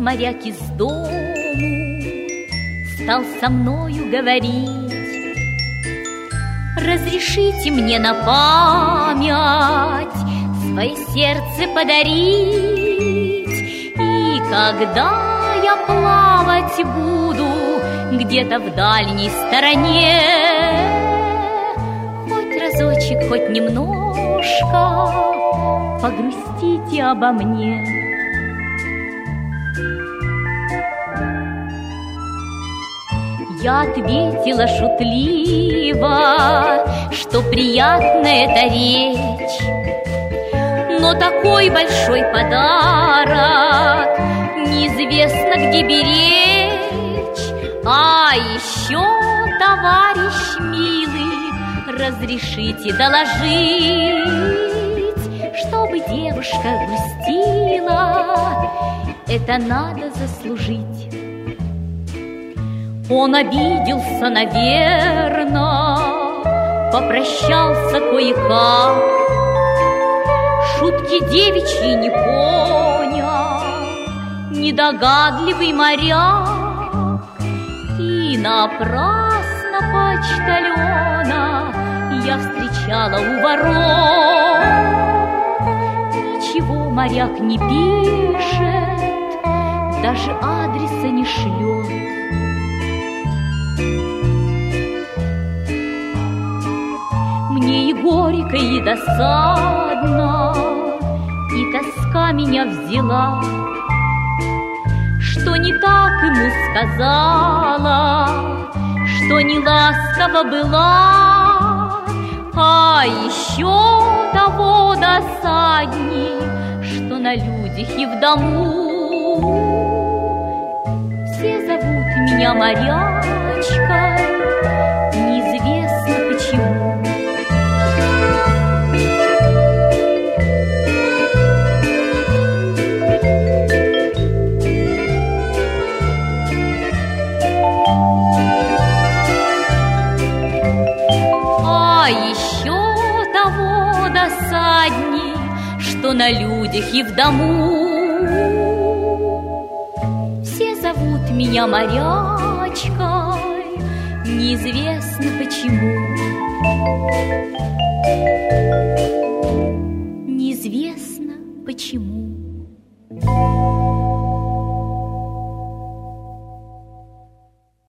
моряк из дому, стал со мною говорить: разрешите мне на память свое сердце подарить, и когда я плавать буду где-то в дальней стороне, хоть разочек, хоть немножко погрустите обо мне. Я ответила шутливо, что приятна эта речь, но такой большой подарок неизвестно где беречь. А еще, товарищ милый, разрешите доложить, чтобы девушка грустила, это надо заслужить. Он обиделся, наверно, попрощался кое-как, шутки девичьи не понял недогадливый моряк, и напрасно почтальона я встречала у ворот. Ничего моряк не пишет, даже адреса не шлет. Мне и горько, и досадно, и тоска меня взяла, что не так ему сказала, что не ласкова была. А еще того досадней, что на людях и в дому все зовут меня морячкой, неизвестно почему. А еще того досадней, что на людях и в дому все зовут меня морячкой, неизвестно почему. Неизвестно почему.